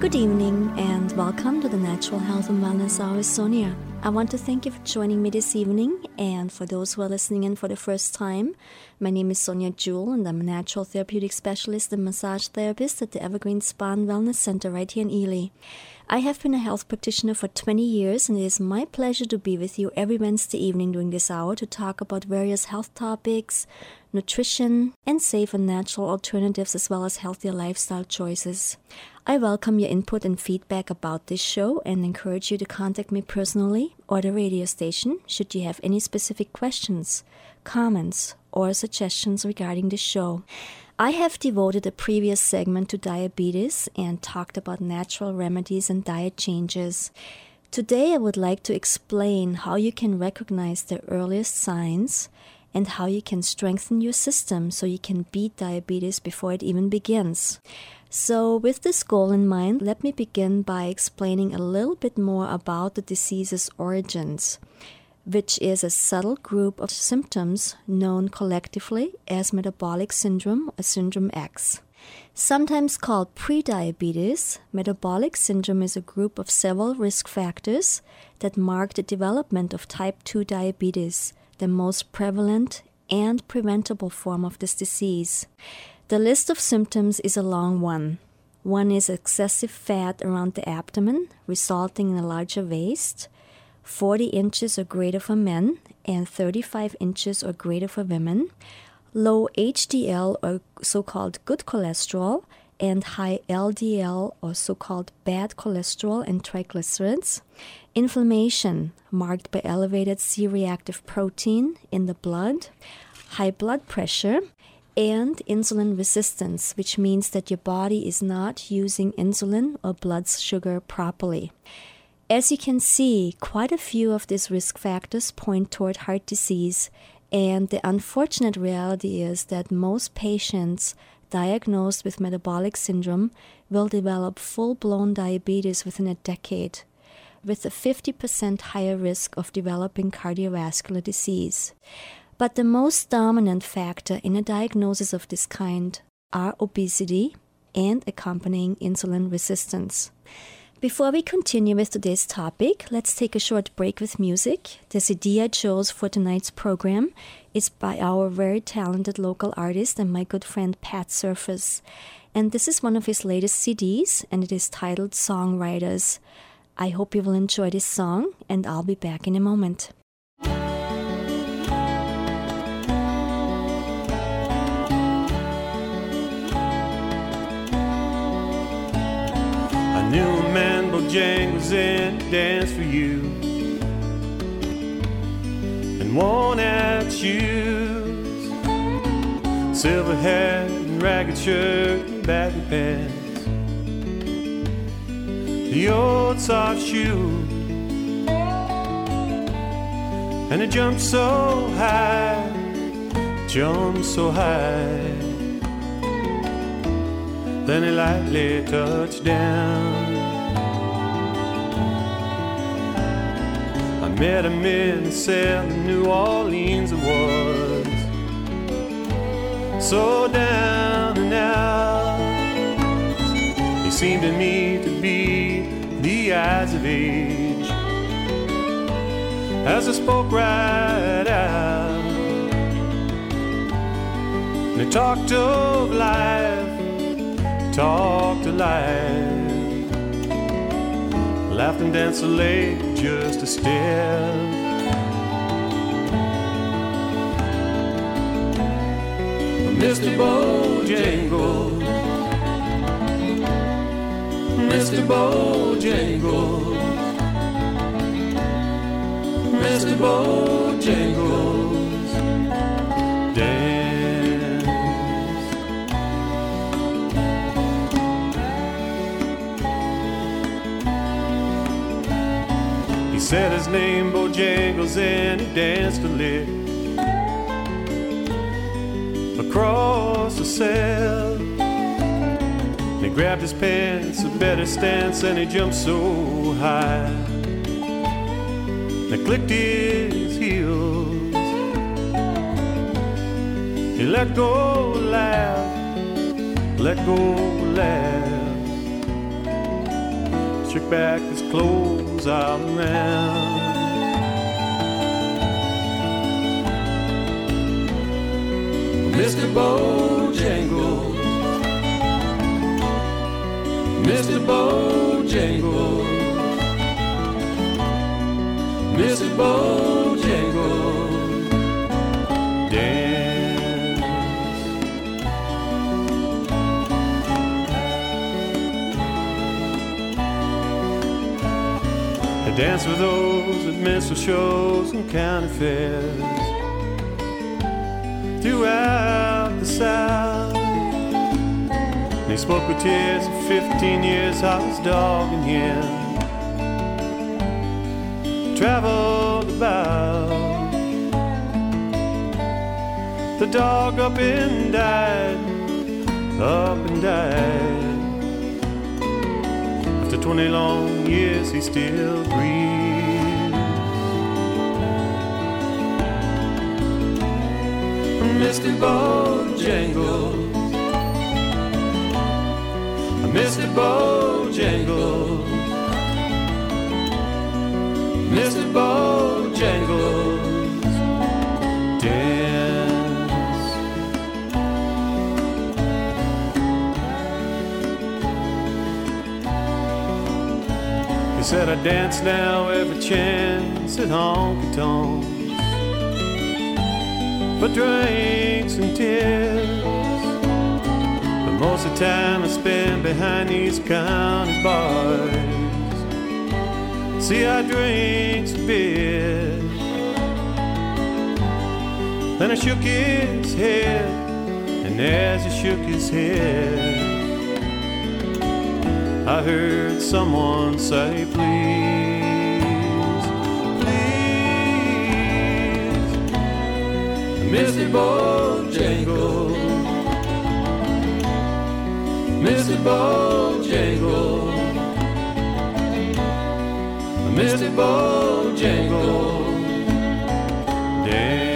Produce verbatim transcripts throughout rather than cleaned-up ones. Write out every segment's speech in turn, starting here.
Good evening and welcome to the Natural Health and Wellness Hour with Sonia. I want to thank you for joining me this evening, and for those who are listening in for the first time, my name is Sonia Jewell and I'm a natural therapeutic specialist and massage therapist at the Evergreen Spa and Wellness Center right here in Ely. I have been a health practitioner for twenty years, and it is my pleasure to be with you every Wednesday evening during this hour to talk about various health topics, nutrition, and safe and natural alternatives as well as healthier lifestyle choices. I welcome your input and feedback about this show and encourage you to contact me personally or the radio station should you have any specific questions, comments, or suggestions regarding the show. I have devoted a previous segment to diabetes and talked about natural remedies and diet changes. Today I would like to explain how you can recognize the earliest signs and how you can strengthen your system so you can beat diabetes before it even begins. So with this goal in mind, let me begin by explaining a little bit more about the disease's origins, which is a subtle group of symptoms known collectively as metabolic syndrome or syndrome X. Sometimes called prediabetes, metabolic syndrome is a group of several risk factors that mark the development of type two diabetes, the most prevalent and preventable form of this disease. The list of symptoms is a long one. One is excessive fat around the abdomen, resulting in a larger waist, forty inches or greater for men, and thirty-five inches or greater for women, low H D L or so-called good cholesterol, and high L D L or so-called bad cholesterol and triglycerides, inflammation marked by elevated C-reactive protein in the blood, high blood pressure, and insulin resistance, which means that your body is not using insulin or blood sugar properly. As you can see, quite a few of these risk factors point toward heart disease, and the unfortunate reality is that most patients diagnosed with metabolic syndrome will develop full-blown diabetes within a decade, with a fifty percent higher risk of developing cardiovascular disease. But the most dominant factor in a diagnosis of this kind are obesity and accompanying insulin resistance. Before we continue with today's topic, let's take a short break with music. The C D I chose for tonight's program is by our very talented local artist and my good friend Pat Surface. And this is one of his latest C Ds, and it is titled Songwriters. I hope you will enjoy this song, and I'll be back in a moment. I knew a man, Bojangles, in to dance for you, and worn-out shoes, silver hat and ragged shirt and baggy pants, the old soft shoe, and it jumped so high, jumped so high. Then he lightly touched down. I met him in a cell in New Orleans. It was so down and out. He seemed to me to be the eyes of age as I spoke right out. And he talked of life, talk to life, laughed and danced late just a step. Mister Bojangles, Mister Bojangles, Mister Bojangles, dance. Said his name Bojangles and he danced a lick across the cell. He grabbed his pants, a better stance, and he jumped so high. They clicked his heels. He let go, laugh, let go, laugh. shook back his clothes all around. Mister Bojangles, Mister Bojangles, Mister Bojangles, dance. I dance with those at minstrel shows and county fairs throughout the South. And he spoke with tears of fifteen years, how his dog and him traveled about. The dog up and died, up and died. After twenty long years he still grieves. Mister Bojangles, Mister Bojangles, Mister Bojangles, dance. He said I dance now every chance at honky-tonks for drinks and tears, but most of the time I spend behind these county bars. See, I drink some beer. Then I shook his head, and as he shook his head, I heard someone say, please, please, Mister Bojangles, Mister Bojangles, Mister Bojangles, dance.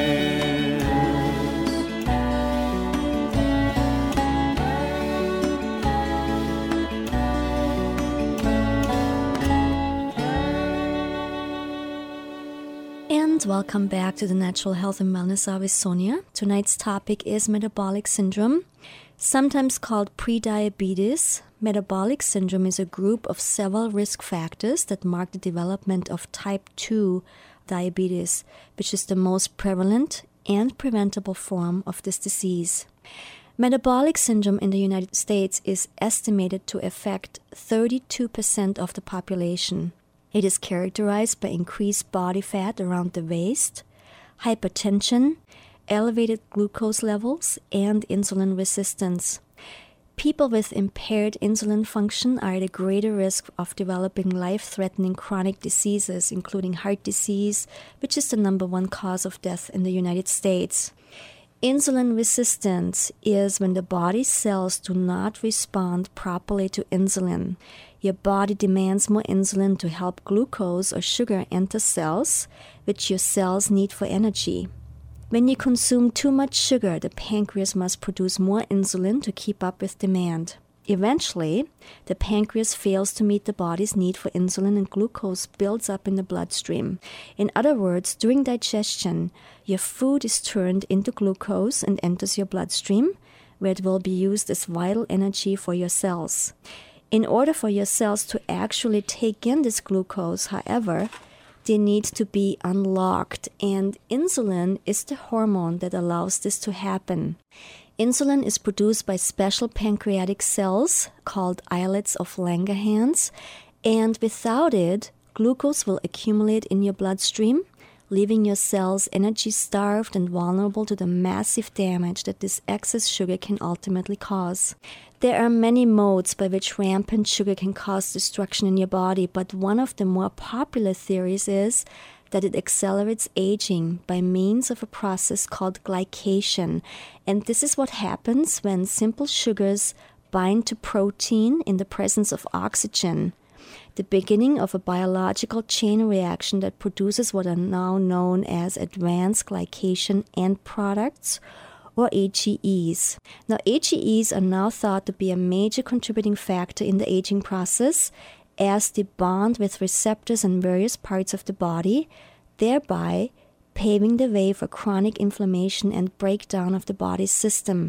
And welcome back to the Natural Health and Wellness Hour with Sonia. Tonight's topic is metabolic syndrome. Sometimes called prediabetes, metabolic syndrome is a group of several risk factors that mark the development of type two diabetes, which is the most prevalent and preventable form of this disease. Metabolic syndrome in the United States is estimated to affect thirty-two percent of the population. It is characterized by increased body fat around the waist, hypertension, elevated glucose levels, and insulin resistance. People with impaired insulin function are at a greater risk of developing life-threatening chronic diseases, including heart disease, which is the number one cause of death in the United States. Insulin resistance is when the body's cells do not respond properly to insulin. Your body demands more insulin to help glucose or sugar enter cells, which your cells need for energy. When you consume too much sugar, the pancreas must produce more insulin to keep up with demand. Eventually, the pancreas fails to meet the body's need for insulin and glucose builds up in the bloodstream. In other words, during digestion, your food is turned into glucose and enters your bloodstream, where it will be used as vital energy for your cells. In order for your cells to actually take in this glucose, however, they need to be unlocked, and insulin is the hormone that allows this to happen. Insulin is produced by special pancreatic cells called islets of Langerhans, and without it, glucose will accumulate in your bloodstream, leaving your cells energy-starved and vulnerable to the massive damage that this excess sugar can ultimately cause. There are many modes by which rampant sugar can cause destruction in your body, but one of the more popular theories is that it accelerates aging by means of a process called glycation. And this is what happens when simple sugars bind to protein in the presence of oxygen, the beginning of a biological chain reaction that produces what are now known as advanced glycation end products, or A G Es. Now, A G Es are now thought to be a major contributing factor in the aging process, as they bond with receptors in various parts of the body, thereby paving the way for chronic inflammation and breakdown of the body's system.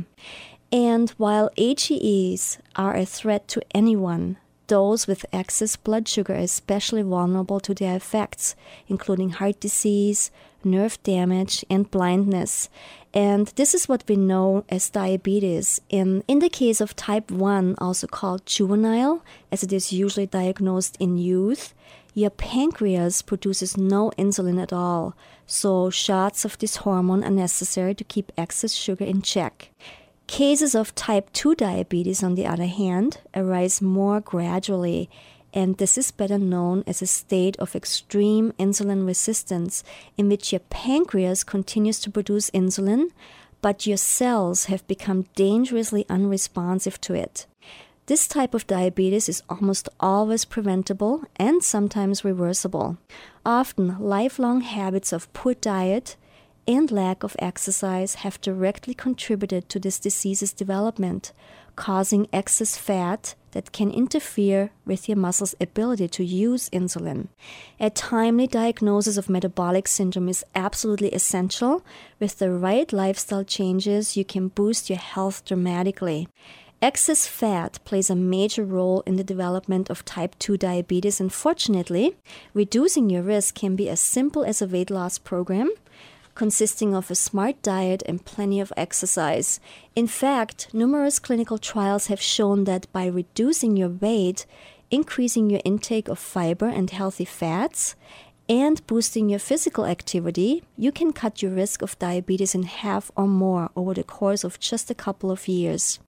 And while H E Es are a threat to anyone, those with excess blood sugar are especially vulnerable to their effects, including heart disease, nerve damage, and blindness. And this is what we know as diabetes. In, in the case of type one, also called juvenile, as it is usually diagnosed in youth, your pancreas produces no insulin at all, so shots of this hormone are necessary to keep excess sugar in check. Cases of type two diabetes, on the other hand, arise more gradually, and this is better known as a state of extreme insulin resistance, in which your pancreas continues to produce insulin, but your cells have become dangerously unresponsive to it. This type of diabetes is almost always preventable and sometimes reversible. Often, lifelong habits of poor diet and lack of exercise have directly contributed to this disease's development, causing excess fat that can interfere with your muscle's ability to use insulin. A timely diagnosis of metabolic syndrome is absolutely essential. With the right lifestyle changes, you can boost your health dramatically. Excess fat plays a major role in the development of type two diabetes, and fortunately, reducing your risk can be as simple as a weight loss program, consisting of a smart diet and plenty of exercise. In fact, numerous clinical trials have shown that by reducing your weight, increasing your intake of fiber and healthy fats, and boosting your physical activity, you can cut your risk of diabetes in half or more over the course of just a couple of years.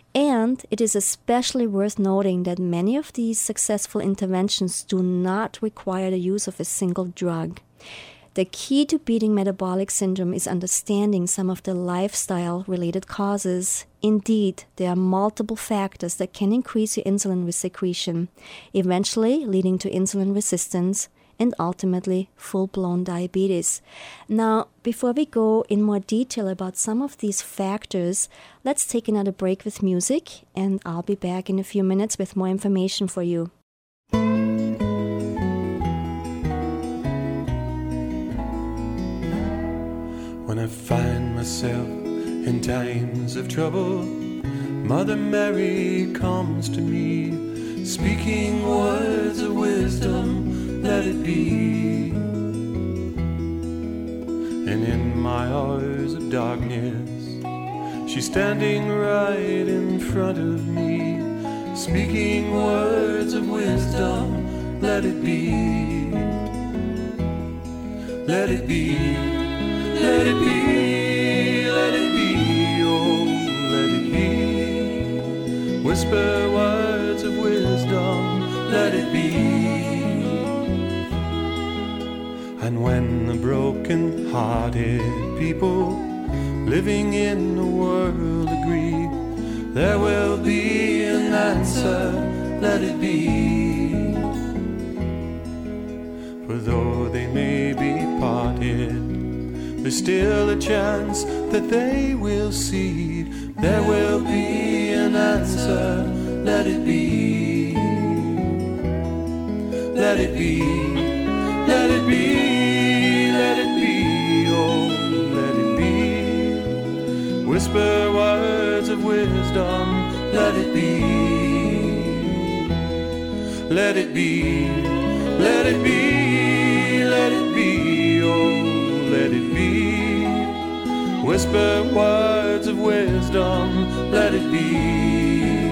And it is especially worth noting that many of these successful interventions do not require the use of a single drug. The key to beating metabolic syndrome is understanding some of the lifestyle-related causes. Indeed, there are multiple factors that can increase your insulin secretion, eventually leading to insulin resistance and ultimately full-blown diabetes. Now, before we go in more detail about some of these factors, let's take another break with music, and I'll be back in a few minutes with more information for you. When I find myself in times of trouble, Mother Mary comes to me, speaking words of wisdom, let it be. And in my hours of darkness, she's standing right in front of me, speaking words of wisdom, let it be. Let it be. Let it be, let it be, oh, let it be. Whisper words of wisdom, let it be. And when the broken-hearted people living in the world agree, there will be an answer, let it be. For though they may be parted, there's still a chance that they will see. There will be an answer, let it be. Let it be, let it be, let it be, oh, let it be. Whisper words of wisdom, let it be. Let it be, let it be, let it be, oh, let it be. Whisper words of wisdom, let it be.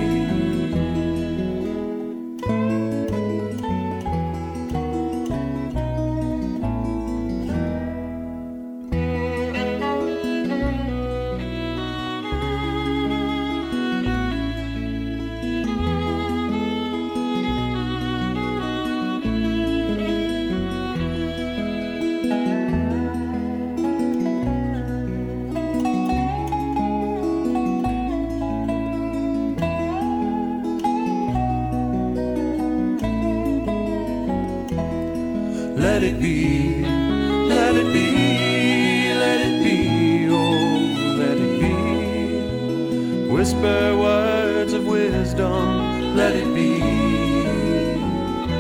Let it be, let it be, let it be, oh, let it be. Whisper words of wisdom, let it be.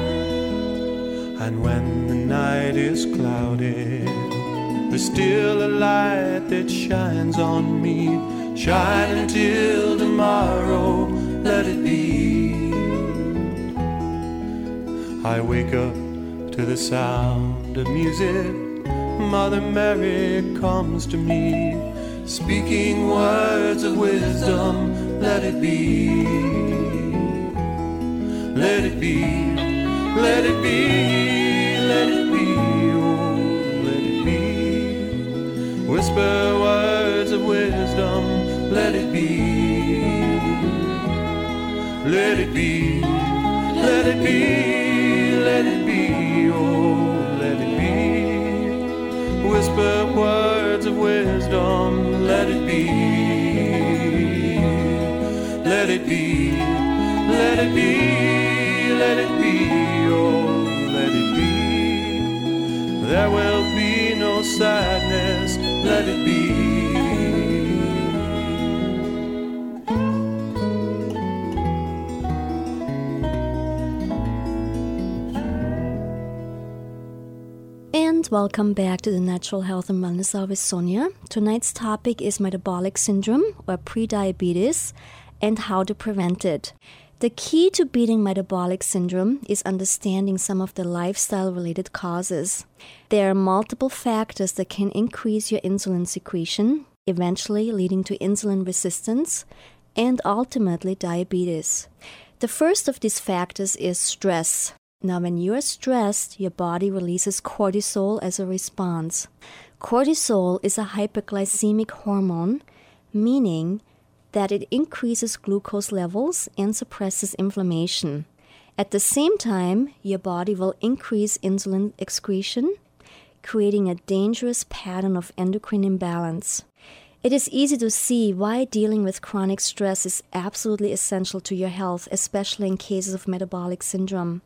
And when the night is clouded, there's still a light that shines on me. Shine until tomorrow, let it be. I wake up to the sound of music. Mother Mary comes to me, speaking words of wisdom. Let it be. Let it be. Let it be. Let it be. Oh, let it be. Whisper words of wisdom. Let it be. Let it be. Let it be. Let it be. Oh, let it be. Whisper words of wisdom. Let it be. Let it be. Let it be. Let it be. Oh, let it be. There will be no sadness. Let it be. And welcome back to the Natural Health and Wellness Hour with Sonia. Tonight's topic is metabolic syndrome or prediabetes and how to prevent it. The key to beating metabolic syndrome is understanding some of the lifestyle-related causes. There are multiple factors that can increase your insulin secretion, eventually leading to insulin resistance and ultimately diabetes. The first of these factors is stress. Now, when you are stressed, your body releases cortisol as a response. Cortisol is a hyperglycemic hormone, meaning that it increases glucose levels and suppresses inflammation. At the same time, your body will increase insulin excretion, creating a dangerous pattern of endocrine imbalance. It is easy to see why dealing with chronic stress is absolutely essential to your health, especially in cases of metabolic syndrome.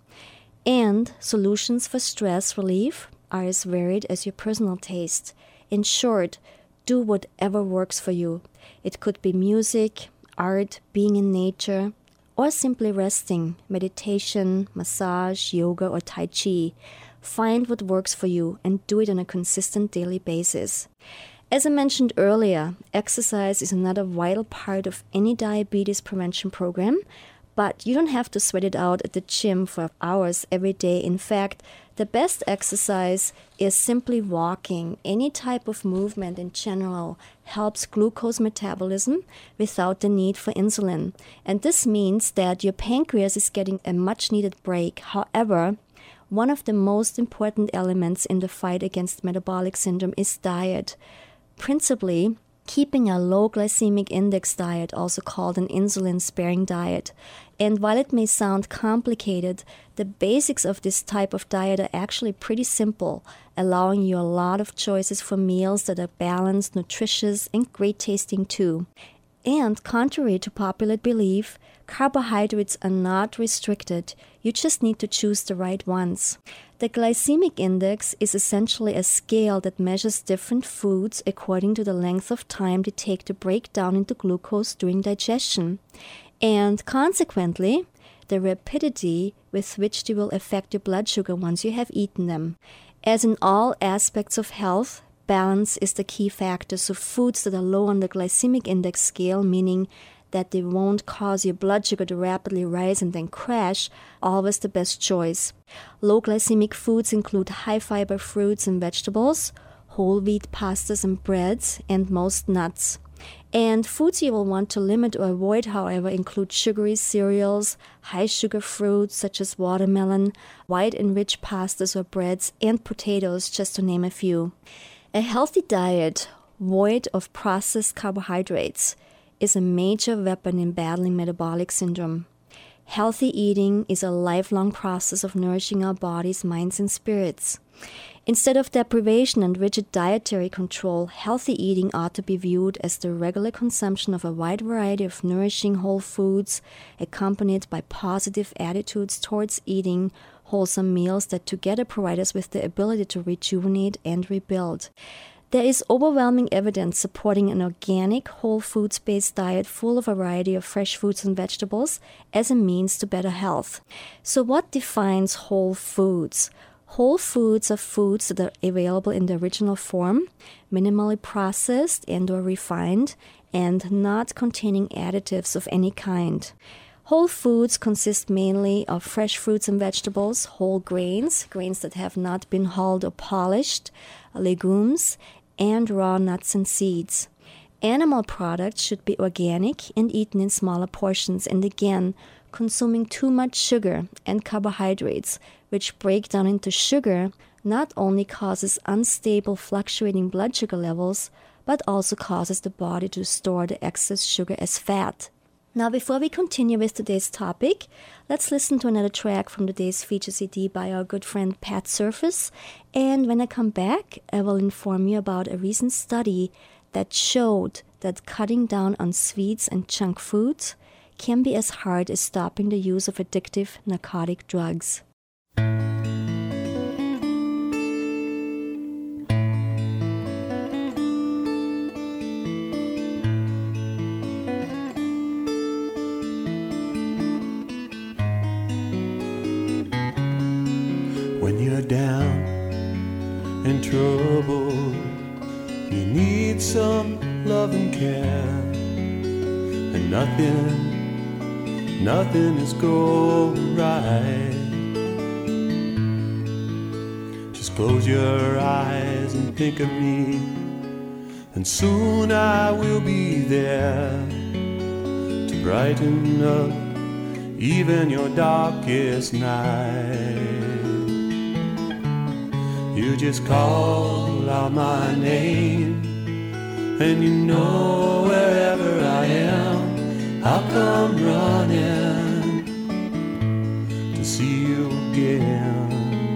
And solutions for stress relief are as varied as your personal taste. In short, do whatever works for you. It could be music, art, being in nature, or simply resting, meditation, massage, yoga, or tai chi. Find what works for you and do it on a consistent daily basis. As I mentioned earlier, exercise is another vital part of any diabetes prevention program, but you don't have to sweat it out at the gym for hours every day. In fact, the best exercise is simply walking. Any type of movement in general helps glucose metabolism without the need for insulin. And this means that your pancreas is getting a much-needed break. However, one of the most important elements in the fight against metabolic syndrome is diet. Principally, keeping a low glycemic index diet, also called an insulin-sparing diet. And while it may sound complicated, the basics of this type of diet are actually pretty simple, allowing you a lot of choices for meals that are balanced, nutritious, and great tasting too. And contrary to popular belief, carbohydrates are not restricted. You just need to choose the right ones. The glycemic index is essentially a scale that measures different foods according to the length of time they take to break down into glucose during digestion, and consequently, the rapidity with which they will affect your blood sugar once you have eaten them. As in all aspects of health, balance is the key factor, so foods that are low on the glycemic index scale, meaning that they won't cause your blood sugar to rapidly rise and then crash, always the best choice. Low glycemic foods include high-fiber fruits and vegetables, whole wheat pastas and breads, and most nuts. And foods you will want to limit or avoid, however, include sugary cereals, high-sugar fruits such as watermelon, white and rich pastas or breads, and potatoes, just to name a few. A healthy diet, void of processed carbohydrates, is a major weapon in battling metabolic syndrome. Healthy eating is a lifelong process of nourishing our bodies, minds, and spirits. Instead of deprivation and rigid dietary control, healthy eating ought to be viewed as the regular consumption of a wide variety of nourishing whole foods, accompanied by positive attitudes towards eating wholesome meals that together provide us with the ability to rejuvenate and rebuild. There is overwhelming evidence supporting an organic, whole foods-based diet full of a variety of fresh fruits and vegetables as a means to better health. So what defines whole foods? Whole foods are foods that are available in the original form, minimally processed and or refined, and not containing additives of any kind. Whole foods consist mainly of fresh fruits and vegetables, whole grains, grains that have not been hulled or polished, legumes, and raw nuts and seeds. Animal products should be organic and eaten in smaller portions, and again, consuming too much sugar and carbohydrates, which break down into sugar, not only causes unstable fluctuating blood sugar levels, but also causes the body to store the excess sugar as fat. Now, before we continue with today's topic, let's listen to another track from today's feature C D by our good friend Pat Surface, and when I come back, I will inform you about a recent study that showed that cutting down on sweets and junk foods can be as hard as stopping the use of addictive narcotic drugs. When you're down and troubled, you need some love and care, and nothing Nothing is going right. Just close your eyes and think of me, and soon I will be there to brighten up even your darkest night. You just call out my name, and you know wherever I am, I'll come running to see you again.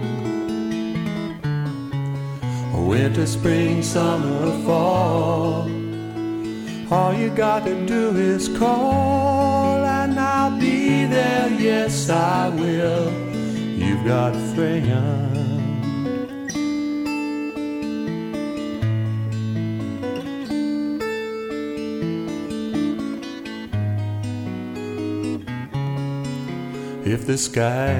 Winter, spring, summer, fall, all you got to do is call, and I'll be there, yes I will. You've got a friend. If the sky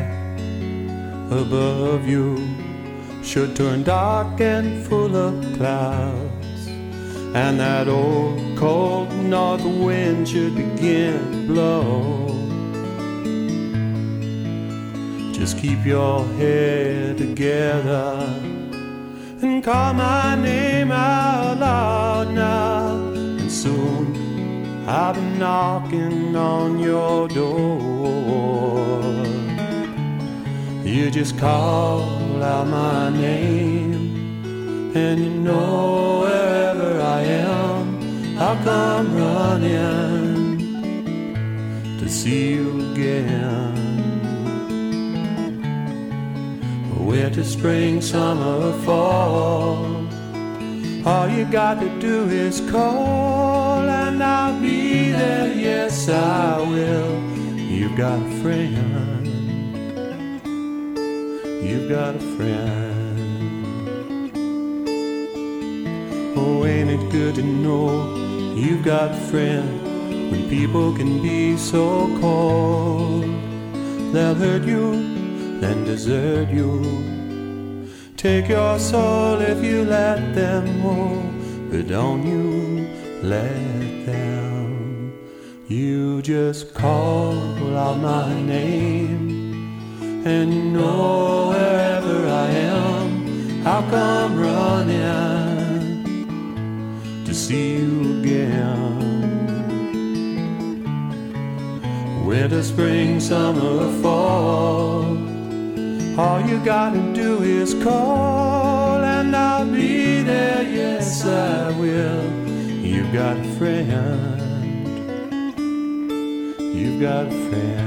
above you should turn dark and full of clouds, and that old cold north wind should begin to blow, just keep your head together and call my name out loud now, and soon I'll be knocking on your door. You just call out my name, and you know wherever I am, I'll come running to see you again. Winter, spring, summer, fall, all you got to do is call, and I'll be there, yes I will. You've got a friend. You've got a friend. Oh, ain't it good to know you've got a friend when people can be so cold? They'll hurt you, then desert you, take your soul if you let them, oh, but don't you let them. You just call out my name, and you know wherever I am, I'll come running to see you again. Winter, spring, summer, fall, all you gotta do is call, and I'll be there, yes I will. You've got a friend. You've got a friend.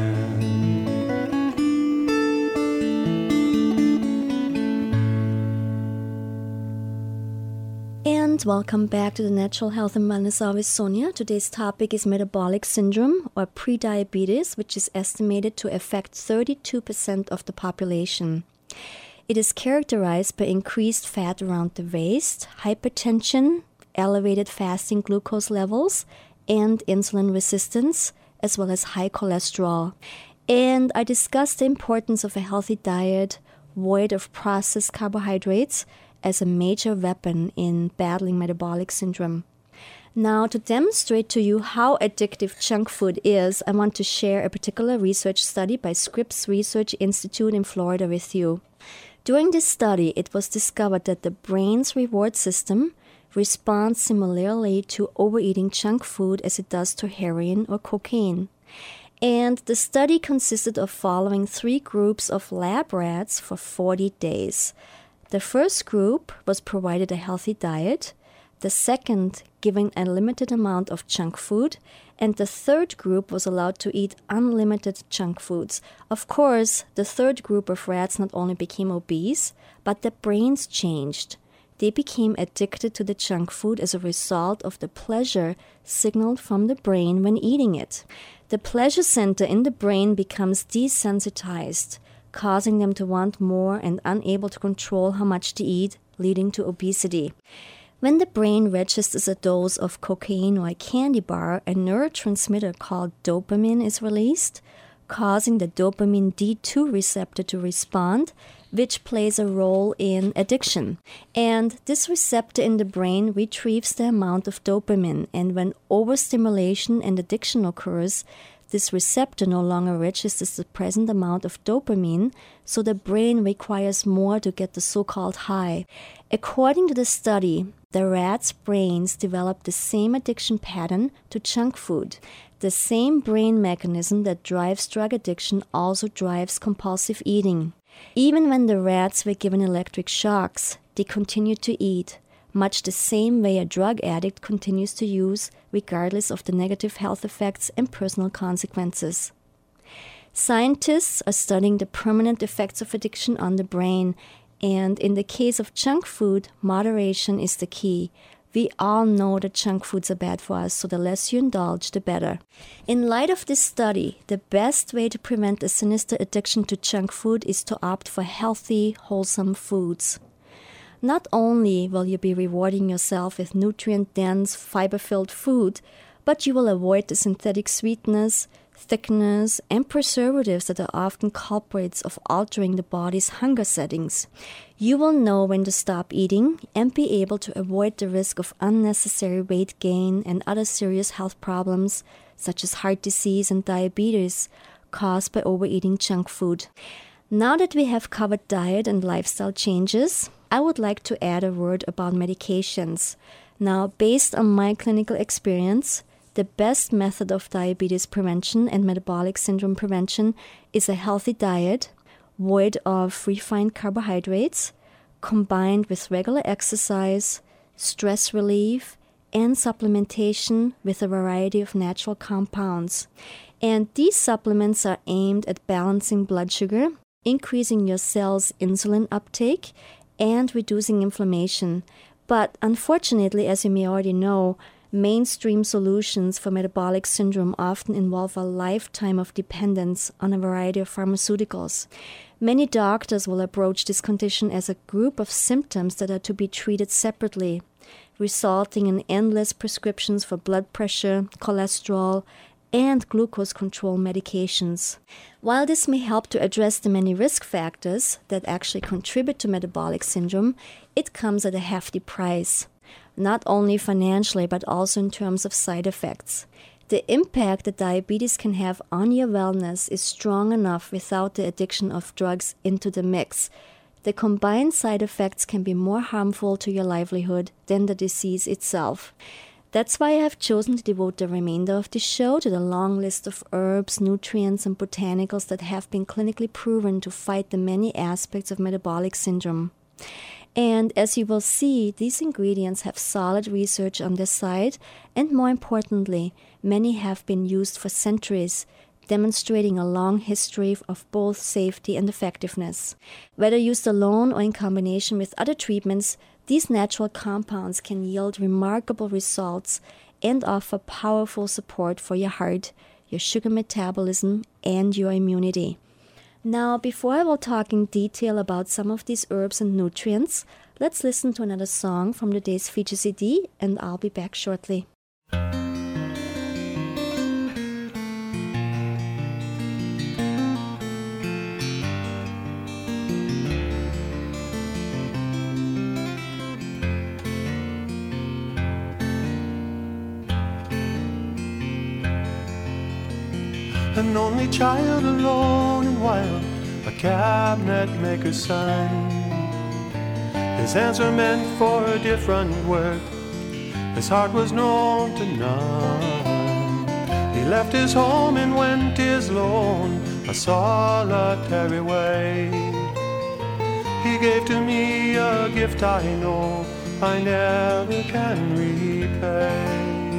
And welcome back to the Natural Health and Wellness Hour with Sonia. Today's topic is metabolic syndrome or prediabetes, which is estimated to affect thirty-two percent of the population. It is characterized by increased fat around the waist, hypertension, elevated fasting glucose levels, and insulin resistance, as well as high cholesterol. And I discussed the importance of a healthy diet, void of processed carbohydrates, as a major weapon in battling metabolic syndrome. Now, to demonstrate to you how addictive junk food is, I want to share a particular research study by Scripps Research Institute in Florida with you. During this study, it was discovered that the brain's reward system responds similarly to overeating junk food as it does to heroin or cocaine. And the study consisted of following three groups of lab rats for forty days. The first group was provided a healthy diet, the second given a limited amount of junk food, and the third group was allowed to eat unlimited junk foods. Of course, the third group of rats not only became obese, but their brains changed. They became addicted to the junk food as a result of the pleasure signaled from the brain when eating it. The pleasure center in the brain becomes desensitized, causing them to want more and unable to control how much to eat, leading to obesity. When the brain registers a dose of cocaine or a candy bar, a neurotransmitter called dopamine is released, causing the dopamine D two receptor to respond, which plays a role in addiction. And this receptor in the brain retrieves the amount of dopamine, and when overstimulation and addiction occurs, this receptor no longer registers the present amount of dopamine, so the brain requires more to get the so-called high. According to the study, the rats' brains developed the same addiction pattern to junk food. The same brain mechanism that drives drug addiction also drives compulsive eating. Even when the rats were given electric shocks, they continued to eat, much the same way a drug addict continues to use, regardless of the negative health effects and personal consequences. Scientists are studying the permanent effects of addiction on the brain, and in the case of junk food, moderation is the key. We all know that junk foods are bad for us, so the less you indulge, the better. In light of this study, the best way to prevent a sinister addiction to junk food is to opt for healthy, wholesome foods. Not only will you be rewarding yourself with nutrient-dense, fiber-filled food, but you will avoid the synthetic sweetness, thickeners, and preservatives that are often culprits of altering the body's hunger settings. You will know when to stop eating and be able to avoid the risk of unnecessary weight gain and other serious health problems, such as heart disease and diabetes, caused by overeating junk food. Now that we have covered diet and lifestyle changes, I would like to add a word about medications. Now, based on my clinical experience, the best method of diabetes prevention and metabolic syndrome prevention is a healthy diet, void of refined carbohydrates, combined with regular exercise, stress relief, and supplementation with a variety of natural compounds. And these supplements are aimed at balancing blood sugar, increasing your cell's insulin uptake, and reducing inflammation. But unfortunately, as you may already know, mainstream solutions for metabolic syndrome often involve a lifetime of dependence on a variety of pharmaceuticals. Many doctors will approach this condition as a group of symptoms that are to be treated separately, resulting in endless prescriptions for blood pressure, cholesterol, and glucose control medications. While this may help to address the many risk factors that actually contribute to metabolic syndrome, it comes at a hefty price, not only financially but also in terms of side effects. The impact that diabetes can have on your wellness is strong enough without the addiction of drugs into the mix. The combined side effects can be more harmful to your livelihood than the disease itself. That's why I have chosen to devote the remainder of this show to the long list of herbs, nutrients, and botanicals that have been clinically proven to fight the many aspects of metabolic syndrome. And as you will see, these ingredients have solid research on their side, and more importantly, many have been used for centuries, demonstrating a long history of both safety and effectiveness. Whether used alone or in combination with other treatments, these natural compounds can yield remarkable results and offer powerful support for your heart, your sugar metabolism, and your immunity. Now, before I will talk in detail about some of these herbs and nutrients, let's listen to another song from today's feature C D, and I'll be back shortly. an only child alone and wild, a cabinet maker's son. His hands were meant for a different work, his heart was known to none. He left his home and went his lone, a solitary way. He gave to me a gift I know I never can repay.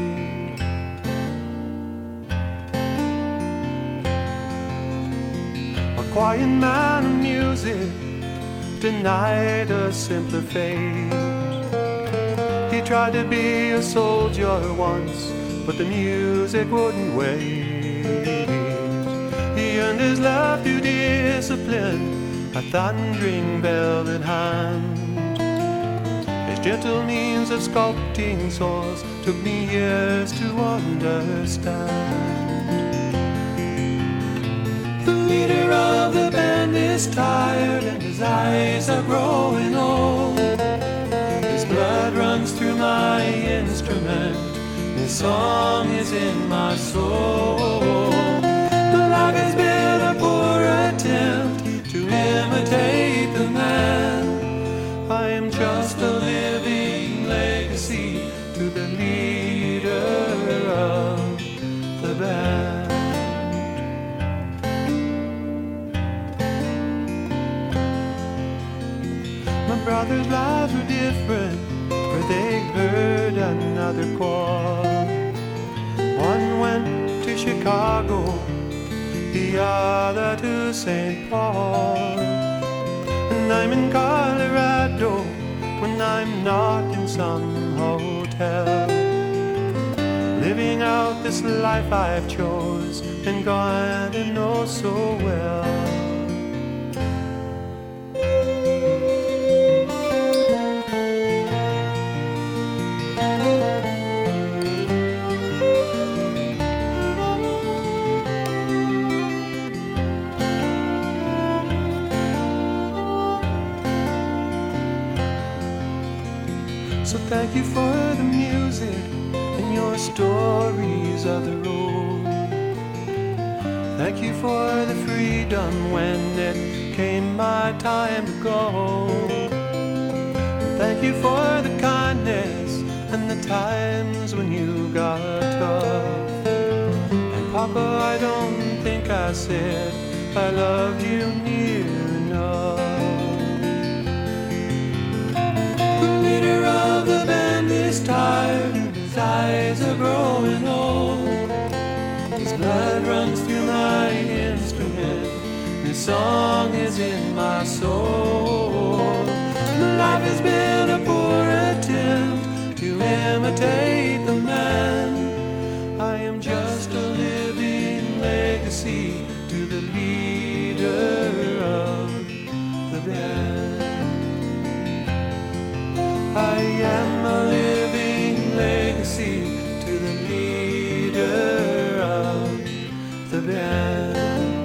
A quiet man of music, denied a simpler fate. He tried to be a soldier once, but the music wouldn't wait. He earned his love through discipline, a thundering velvet hand. His gentle means of sculpting souls took me years to understand. The leader of the band is tired and his eyes are growing old. His blood runs through my instrument, his song is in my soul. But life has been a poor attempt to imitate the man. I am just a living legacy to the leader of the band. My brothers' lives were different, for they heard another call. One went to Chicago, the other to Saint Paul. And I'm in Colorado when I'm not in some hotel, living out this life I've chose and gone to know so well. So thank you for the music and your stories of the road. Thank you for the freedom when it came my time to go. Thank you for the kindness and the times when you got tough. And Papa, I don't think I said I loved you near enough. The band is tired and his eyes are growing old. His blood runs through my instrument, his song is in my soul. Life has been a poor attempt to imitate the man. I am just a living legacy to the leader of the band. I am a living legacy to the leader of the band.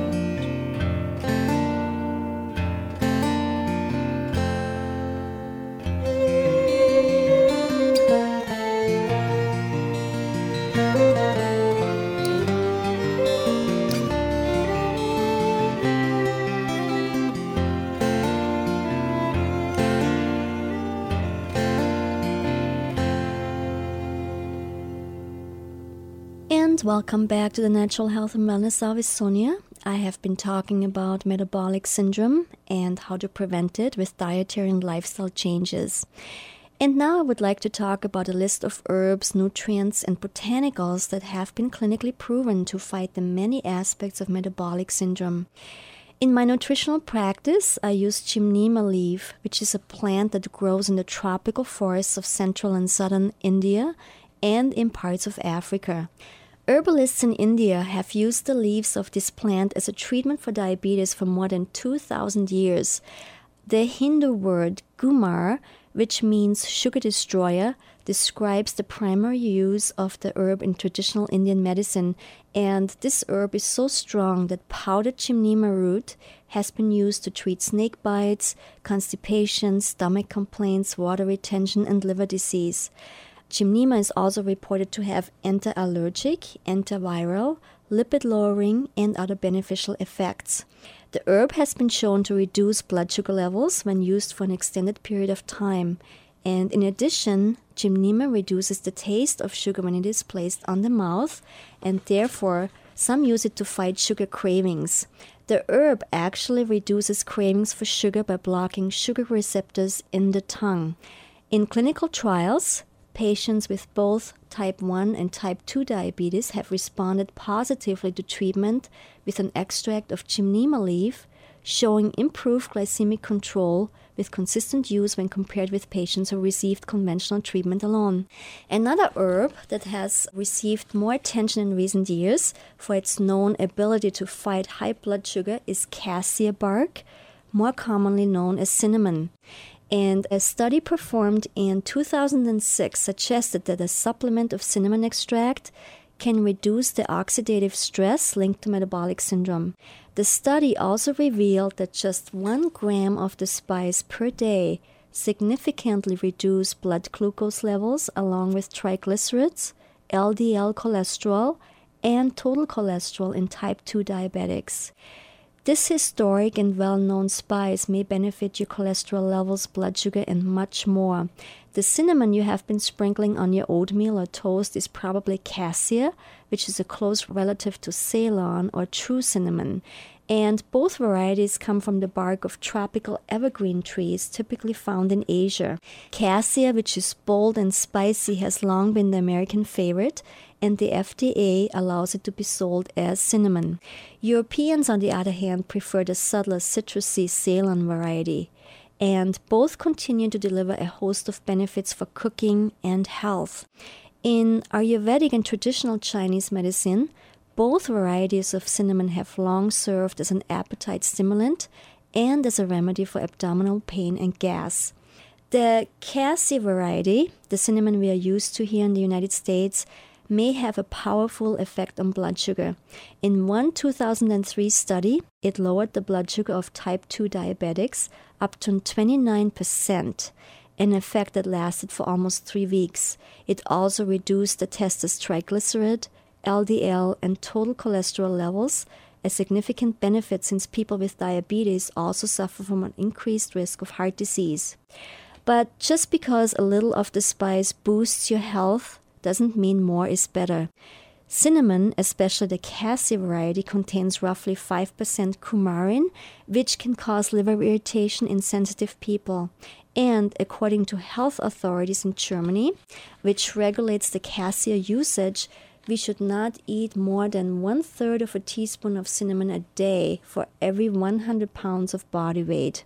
Welcome back to the Natural Health and Wellness Hour with Sonia. I have been talking about metabolic syndrome and how to prevent it with dietary and lifestyle changes. And now I would like to talk about a list of herbs, nutrients, and botanicals that have been clinically proven to fight the many aspects of metabolic syndrome. In my nutritional practice, I use Gymnema leaf, which is a plant that grows in the tropical forests of central and southern India and in parts of Africa. Herbalists in India have used the leaves of this plant as a treatment for diabetes for more than two thousand years. The Hindu word gumar, which means sugar destroyer, describes the primary use of the herb in traditional Indian medicine, and this herb is so strong that powdered Gymnema root has been used to treat snake bites, constipation, stomach complaints, water retention, and liver disease. Gymnema is also reported to have anti-allergic, antiviral, lipid lowering, and other beneficial effects. The herb has been shown to reduce blood sugar levels when used for an extended period of time. And in addition, gymnema reduces the taste of sugar when it is placed on the mouth, and therefore some use it to fight sugar cravings. The herb actually reduces cravings for sugar by blocking sugar receptors in the tongue. In clinical trials, patients with both type one and type two diabetes have responded positively to treatment with an extract of gymnema leaf, showing improved glycemic control with consistent use when compared with patients who received conventional treatment alone. Another herb that has received more attention in recent years for its known ability to fight high blood sugar is cassia bark, more commonly known as cinnamon. And a study performed in two thousand six suggested that a supplement of cinnamon extract can reduce the oxidative stress linked to metabolic syndrome. The study also revealed that just one gram of the spice per day significantly reduced blood glucose levels along with triglycerides, L D L cholesterol, and total cholesterol in type two diabetics. This historic and well-known spice may benefit your cholesterol levels, blood sugar, and much more. The cinnamon you have been sprinkling on your oatmeal or toast is probably cassia, which is a close relative to Ceylon or true cinnamon. And both varieties come from the bark of tropical evergreen trees typically found in Asia. Cassia, which is bold and spicy, has long been the American favorite, and the F D A allows it to be sold as cinnamon. Europeans, on the other hand, prefer the subtler citrusy Ceylon variety. And both continue to deliver a host of benefits for cooking and health. In Ayurvedic and traditional Chinese medicine, both varieties of cinnamon have long served as an appetite stimulant and as a remedy for abdominal pain and gas. The cassia variety, the cinnamon we are used to here in the United States, may have a powerful effect on blood sugar. In one two thousand three study, it lowered the blood sugar of type two diabetics up to twenty-nine percent, an effect that lasted for almost three weeks. It also reduced the testis triglyceride, L D L, and total cholesterol levels, a significant benefit since people with diabetes also suffer from an increased risk of heart disease. But just because a little of the spice boosts your health doesn't mean more is better. Cinnamon, especially the cassia variety, contains roughly five percent coumarin, which can cause liver irritation in sensitive people. And according to health authorities in Germany, which regulates the cassia usage, we should not eat more than one-third of a teaspoon of cinnamon a day for every one hundred pounds of body weight.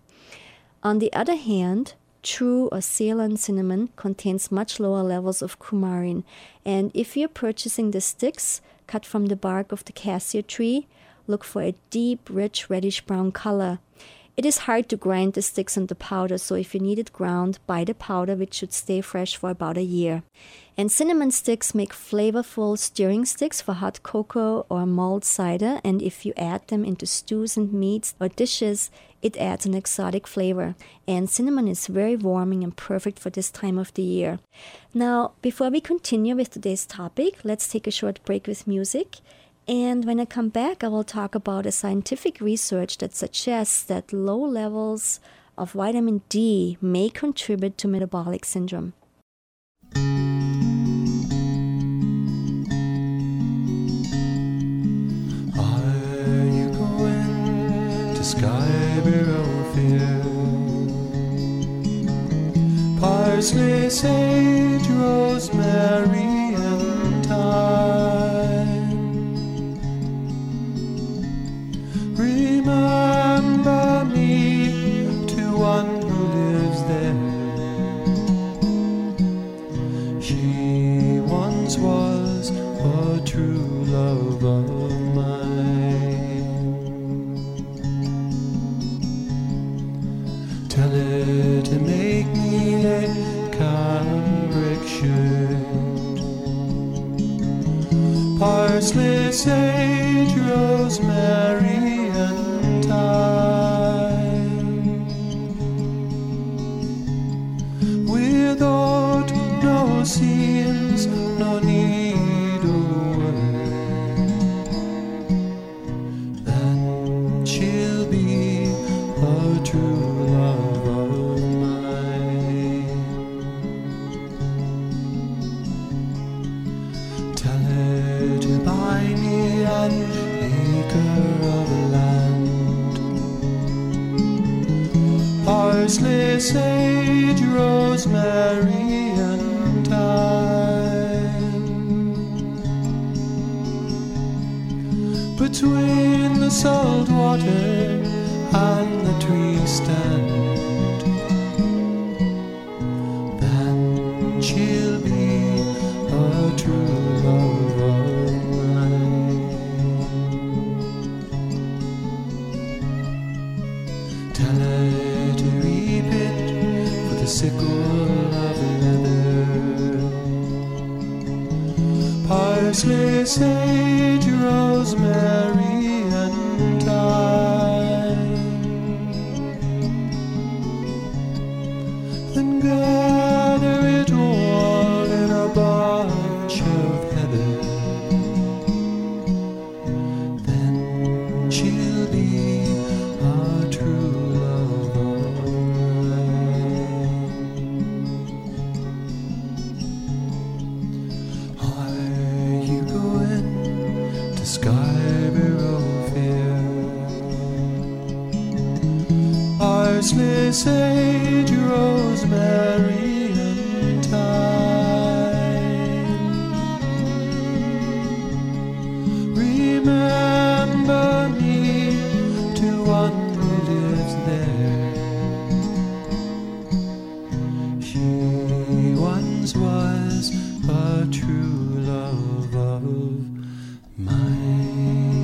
On the other hand, true or Ceylon cinnamon contains much lower levels of coumarin, and if you're purchasing the sticks cut from the bark of the cassia tree, look for a deep, rich reddish-brown color. It is hard to grind the sticks into powder, so if you need it ground, buy the powder, which should stay fresh for about a year. And cinnamon sticks make flavorful stirring sticks for hot cocoa or mulled cider, and if you add them into stews and meats or dishes, it adds an exotic flavor. And cinnamon is very warming and perfect for this time of the year. Now, before we continue with today's topic, let's take a short break with music. And when I come back, I will talk about a scientific research that suggests that low levels of vitamin D may contribute to metabolic syndrome. Are you going to Scarborough Fair? Parsley, sage, rosemary, and thyme. Remember me to one who lives there. She once was a true love of mine. Tell her to make me a cambric shirt. Parsley, sage, rosemary, and thyme. Without no seams, no needlework. she'll be a true love of mine. Tell her to buy me an acre of land, parsley, sage, rosemary, and thyme. Between the salt water and the tree stand, then she'll be a true love of mine. Tell her to reap it for the sickle of leather, parsley, sage, rosemary, and thyme. Then gather it all in a bunch of heather, then she'll be a true love of mine. Are you going to Scarborough Fair? Parsley, sage, rosemary, and thyme. Remember me to one who lives there. She once was a true love of mine.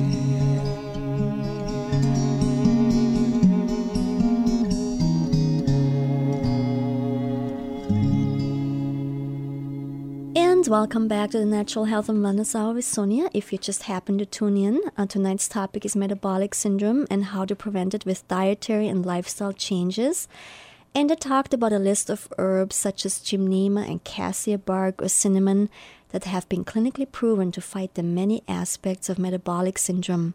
And welcome back to the Natural Health and Wellness Hour with Sonia. If you just happen to tune in, uh, tonight's topic is metabolic syndrome and how to prevent it with dietary and lifestyle changes. And I talked about a list of herbs such as gymnema and cassia bark or cinnamon that have been clinically proven to fight the many aspects of metabolic syndrome.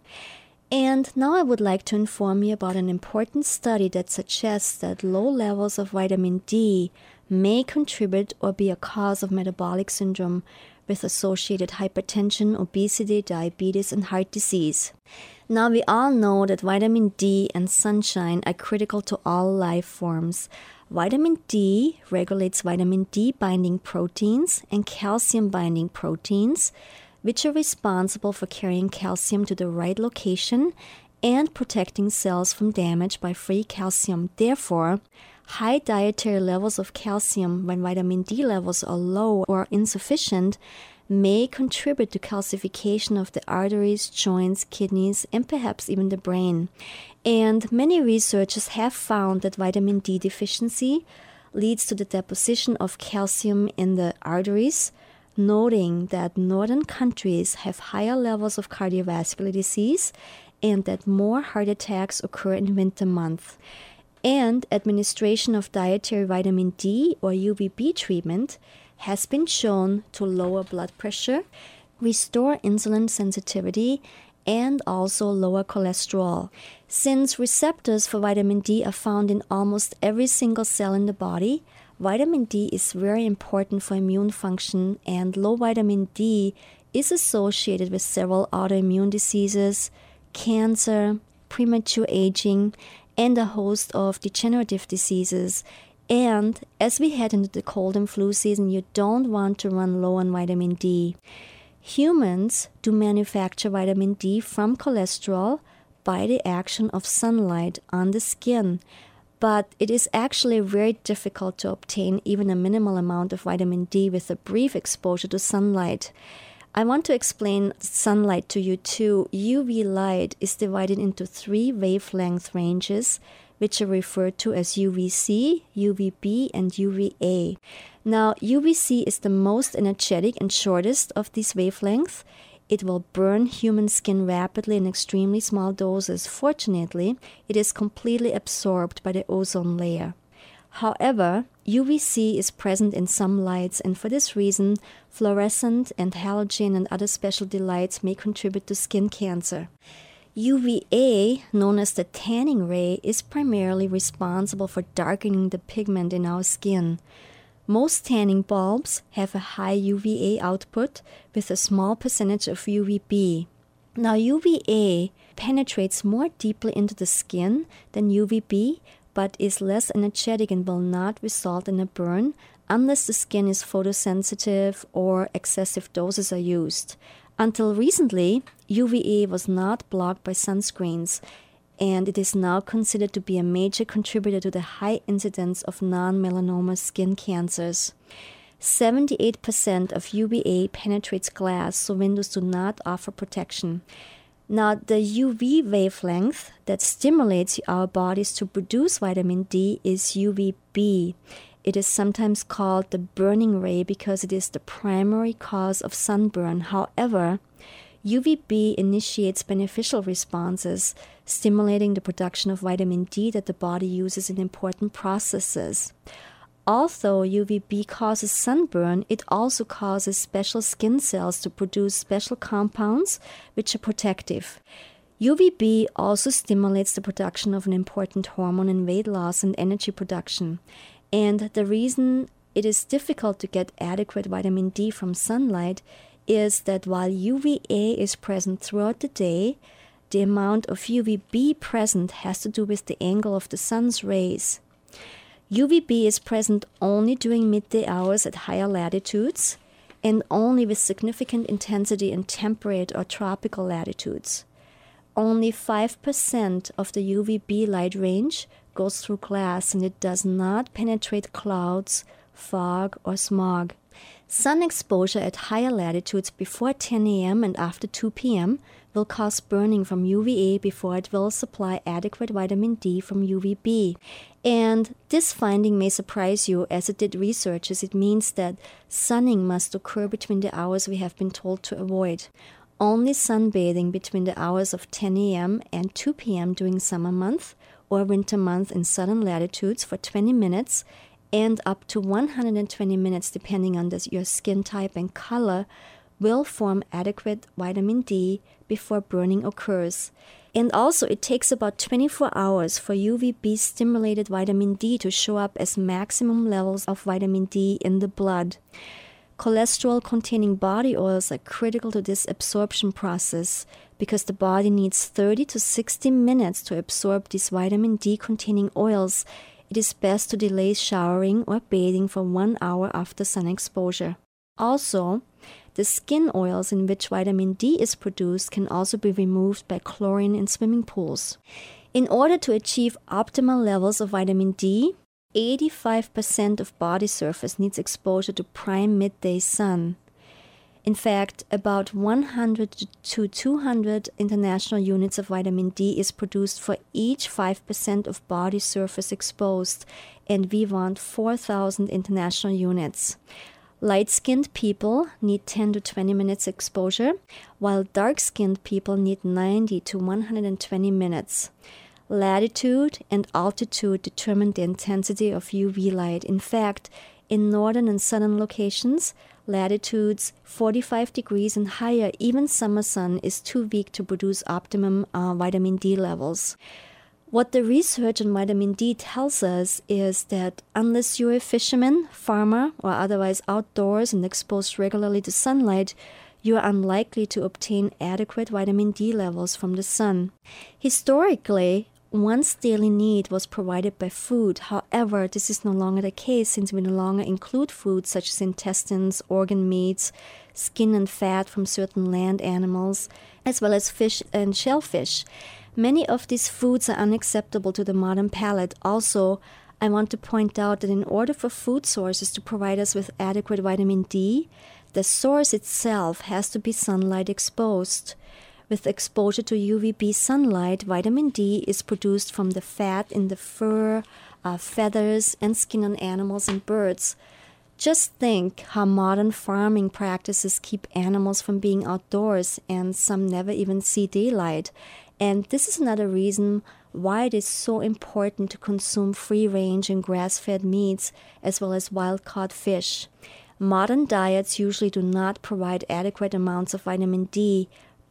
And now I would like to inform you about an important study that suggests that low levels of vitamin D may contribute or be a cause of metabolic syndrome with associated hypertension, obesity, diabetes, and heart disease. Now, we all know that vitamin D and sunshine are critical to all life forms. Vitamin D regulates vitamin D binding proteins and calcium binding proteins, which are responsible for carrying calcium to the right location and protecting cells from damage by free calcium. Therefore, high dietary levels of calcium when vitamin D levels are low or insufficient may contribute to calcification of the arteries, joints, kidneys, and perhaps even the brain. And many researchers have found that vitamin D deficiency leads to the deposition of calcium in the arteries, noting that northern countries have higher levels of cardiovascular disease and that more heart attacks occur in winter months. And administration of dietary vitamin D or U V B treatment has been shown to lower blood pressure, restore insulin sensitivity, and also lower cholesterol. Since receptors for vitamin D are found in almost every single cell in the body, vitamin D is very important for immune function, and low vitamin D is associated with several autoimmune diseases, cancer, premature aging, and a host of degenerative diseases. And as we head into the cold and flu season, you don't want to run low on vitamin D. Humans do manufacture vitamin D from cholesterol by the action of sunlight on the skin, but it is actually very difficult to obtain even a minimal amount of vitamin D with a brief exposure to sunlight. I want to explain sunlight to you too. U V light is divided into three wavelength ranges, which are referred to as U V C, U V B, and U V A. Now, U V C is the most energetic and shortest of these wavelengths. It will burn human skin rapidly in extremely small doses. Fortunately, it is completely absorbed by the ozone layer. However, U V C is present in some lights, and for this reason, fluorescent and halogen and other specialty lights may contribute to skin cancer. U V A, known as the tanning ray, is primarily responsible for darkening the pigment in our skin. Most tanning bulbs have a high U V A output with a small percentage of U V B. Now, U V A penetrates more deeply into the skin than U V B, but is less energetic and will not result in a burn unless the skin is photosensitive or excessive doses are used. Until recently, U V A was not blocked by sunscreens, and it is now considered to be a major contributor to the high incidence of non-melanoma skin cancers. seventy-eight percent of U V A penetrates glass, so windows do not offer protection. Now, the U V wavelength that stimulates our bodies to produce vitamin D is U V B. It is sometimes called the burning ray because it is the primary cause of sunburn. However, U V B initiates beneficial responses, stimulating the production of vitamin D that the body uses in important processes. Although U V B causes sunburn, it also causes special skin cells to produce special compounds which are protective. U V B also stimulates the production of an important hormone in weight loss and energy production. And the reason it is difficult to get adequate vitamin D from sunlight is that while U V A is present throughout the day, the amount of U V B present has to do with the angle of the sun's rays. U V B is present only during midday hours at higher latitudes and only with significant intensity in temperate or tropical latitudes. Only five percent of the U V B light range goes through glass, and it does not penetrate clouds, fog, or smog. Sun exposure at higher latitudes before ten a.m. and after two p.m. will cause burning from U V A before it will supply adequate vitamin D from U V B. And this finding may surprise you, as it did researchers. It means that sunning must occur between the hours we have been told to avoid. Only sunbathing between the hours of ten a.m. and two p.m. during summer month or winter month in southern latitudes for twenty minutes and up to one hundred twenty minutes depending on the, your skin type and color will form adequate vitamin D before burning occurs. And also, it takes about twenty-four hours for U V B-stimulated vitamin D to show up as maximum levels of vitamin D in the blood. Cholesterol-containing body oils are critical to this absorption process because the body needs thirty to sixty minutes to absorb these vitamin D-containing oils. It is best to delay showering or bathing for one hour after sun exposure. Also, the skin oils in which vitamin D is produced can also be removed by chlorine in swimming pools. In order to achieve optimal levels of vitamin D, eighty-five percent of body surface needs exposure to prime midday sun. In fact, about one hundred to two hundred international units of vitamin D is produced for each five percent of body surface exposed, and we want four thousand international units. Light-skinned people need ten to twenty minutes exposure, while dark-skinned people need ninety to one hundred twenty minutes. Latitude and altitude determine the intensity of U V light. In fact, in northern and southern locations, latitudes forty-five degrees and higher, even summer sun is too weak to produce optimum uh, vitamin D levels. What the research on vitamin D tells us is that unless you're a fisherman, farmer, or otherwise outdoors and exposed regularly to sunlight, you are unlikely to obtain adequate vitamin D levels from the sun. Historically, one's daily need was provided by food. However, this is no longer the case since we no longer include foods such as intestines, organ meats, skin and fat from certain land animals, as well as fish and shellfish. Many of these foods are unacceptable to the modern palate. Also, I want to point out that in order for food sources to provide us with adequate vitamin D, the source itself has to be sunlight exposed. With exposure to U V B sunlight, vitamin D is produced from the fat in the fur, uh, feathers, and skin on animals and birds. Just think how modern farming practices keep animals from being outdoors, and some never even see daylight. And this is another reason why it is so important to consume free-range and grass-fed meats as well as wild-caught fish. Modern diets usually do not provide adequate amounts of vitamin D,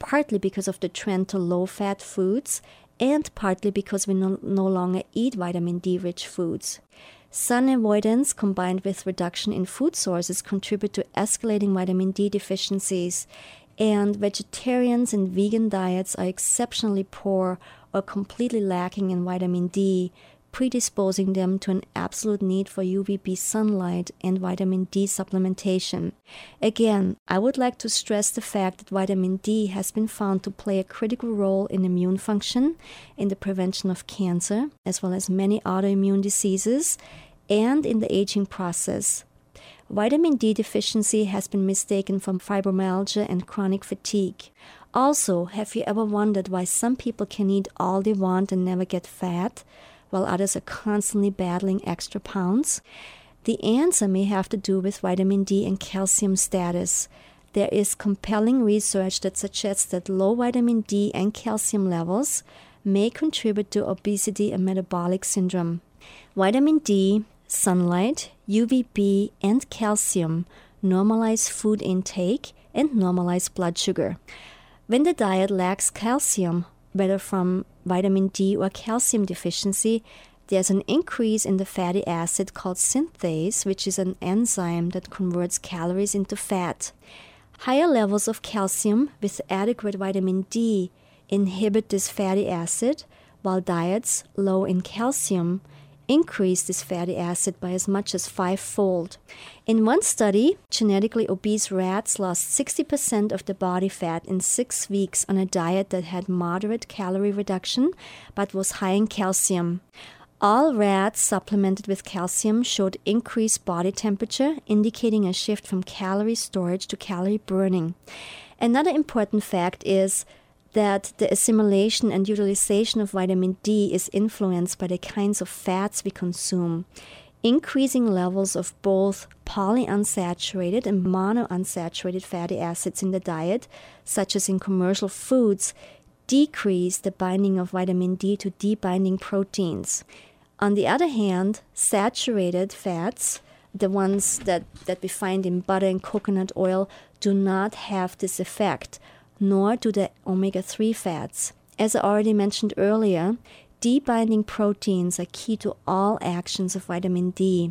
partly because of the trend to low-fat foods and partly because we no, no longer eat vitamin D-rich foods. Sun avoidance combined with reduction in food sources contribute to escalating vitamin D deficiencies, and vegetarians and vegan diets are exceptionally poor or completely lacking in vitamin D, predisposing them to an absolute need for U V B sunlight and vitamin D supplementation. Again, I would like to stress the fact that vitamin D has been found to play a critical role in immune function, in the prevention of cancer, as well as many autoimmune diseases, and in the aging process. Vitamin D deficiency has been mistaken for fibromyalgia and chronic fatigue. Also, have you ever wondered why some people can eat all they want and never get fat, while others are constantly battling extra pounds? The answer may have to do with vitamin D and calcium status. There is compelling research that suggests that low vitamin D and calcium levels may contribute to obesity and metabolic syndrome. Vitamin D, sunlight, U V B, and calcium normalize food intake and normalize blood sugar. When the diet lacks calcium, whether from vitamin D or calcium deficiency, there's an increase in the fatty acid called synthase, which is an enzyme that converts calories into fat. Higher levels of calcium with adequate vitamin D inhibit this fatty acid, while diets low in calcium increase this fatty acid by as much as five-fold. In one study, genetically obese rats lost sixty percent of their body fat in six weeks on a diet that had moderate calorie reduction but was high in calcium. All rats supplemented with calcium showed increased body temperature, indicating a shift from calorie storage to calorie burning. Another important fact is that the assimilation and utilization of vitamin D is influenced by the kinds of fats we consume. Increasing levels of both polyunsaturated and monounsaturated fatty acids in the diet, such as in commercial foods, decrease the binding of vitamin D to D-binding proteins. On the other hand, saturated fats, the ones that, that we find in butter and coconut oil, do not have this effect, nor do the omega three fats. As I already mentioned earlier, D-binding proteins are key to all actions of vitamin D.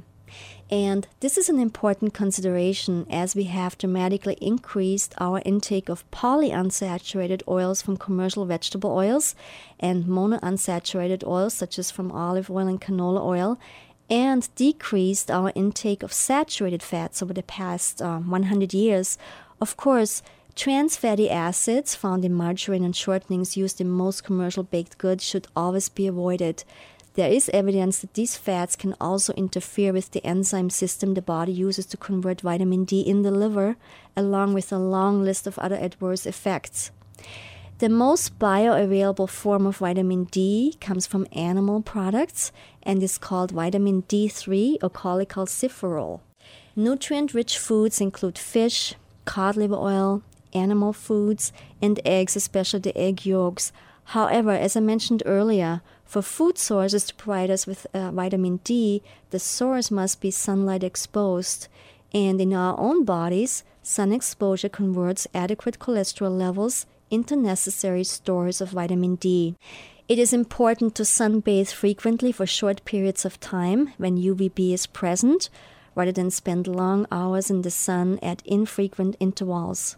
And this is an important consideration as we have dramatically increased our intake of polyunsaturated oils from commercial vegetable oils and monounsaturated oils such as from olive oil and canola oil, and decreased our intake of saturated fats over the past uh, one hundred years. Of course, trans fatty acids found in margarine and shortenings used in most commercial baked goods should always be avoided. There is evidence that these fats can also interfere with the enzyme system the body uses to convert vitamin D in the liver, along with a long list of other adverse effects. The most bioavailable form of vitamin D comes from animal products and is called vitamin D three or cholecalciferol. Nutrient-rich foods include fish, cod liver oil, animal foods, and eggs, especially the egg yolks. However, as I mentioned earlier, for food sources to provide us with uh, vitamin D, the source must be sunlight exposed. And in our own bodies, sun exposure converts adequate cholesterol levels into necessary stores of vitamin D. It is important to sunbathe frequently for short periods of time when U V B is present, rather than spend long hours in the sun at infrequent intervals.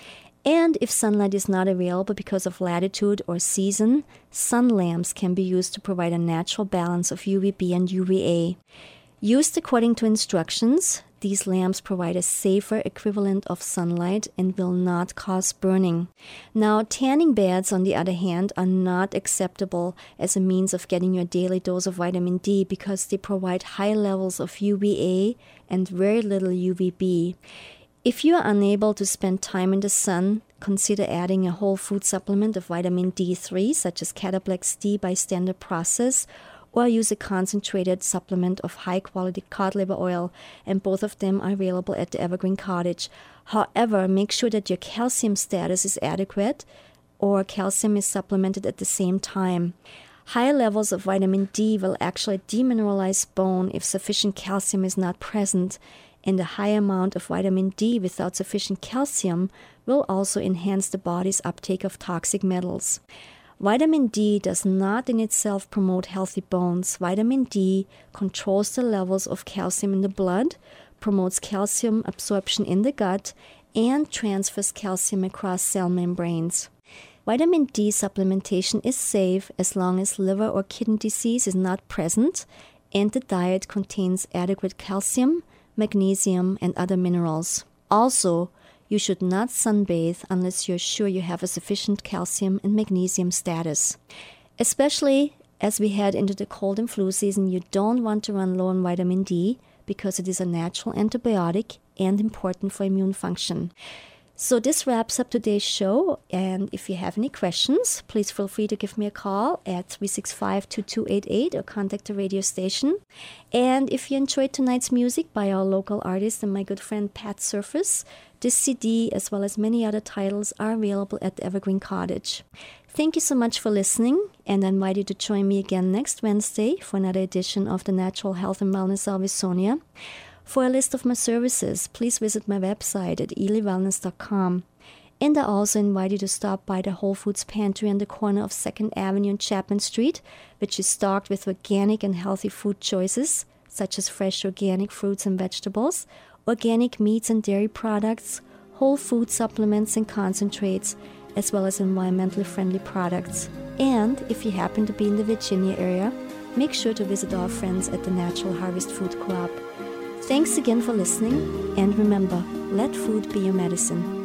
And if sunlight is not available because of latitude or season, sun lamps can be used to provide a natural balance of U V B and U V A. Used according to instructions, these lamps provide a safer equivalent of sunlight and will not cause burning. Now, tanning beds, on the other hand, are not acceptable as a means of getting your daily dose of vitamin D because they provide high levels of U V A and very little U V B. If you are unable to spend time in the sun, consider adding a whole food supplement of vitamin D three, such as Cataplex D by Standard Process, or use a concentrated supplement of high-quality cod liver oil, and both of them are available at the Evergreen Cottage. However, make sure that your calcium status is adequate, or calcium is supplemented at the same time. High levels of vitamin D will actually demineralize bone if sufficient calcium is not present, and a high amount of vitamin D without sufficient calcium will also enhance the body's uptake of toxic metals. Vitamin D does not in itself promote healthy bones. Vitamin D controls the levels of calcium in the blood, promotes calcium absorption in the gut, and transfers calcium across cell membranes. Vitamin D supplementation is safe as long as liver or kidney disease is not present and the diet contains adequate calcium, magnesium, and other minerals. Also, you should not sunbathe unless you're sure you have a sufficient calcium and magnesium status. Especially as we head into the cold and flu season, you don't want to run low on vitamin D because it is a natural antibiotic and important for immune function. So this wraps up today's show, and if you have any questions, please feel free to give me a call at three six five, two two eight eight or contact the radio station. And if you enjoyed tonight's music by our local artist and my good friend Pat Surface, this C D as well as many other titles are available at the Evergreen Cottage. Thank you so much for listening, and I invite you to join me again next Wednesday for another edition of the Natural Health and Wellness Hour with Sonia. For a list of my services, please visit my website at ely wellness dot com. And I also invite you to stop by the Whole Foods Pantry on the corner of second Avenue and Chapman Street, which is stocked with organic and healthy food choices, such as fresh organic fruits and vegetables, organic meats and dairy products, whole food supplements and concentrates, as well as environmentally friendly products. And if you happen to be in the Virginia area, make sure to visit our friends at the Natural Harvest Food Co-op. Thanks again for listening, and remember, let food be your medicine.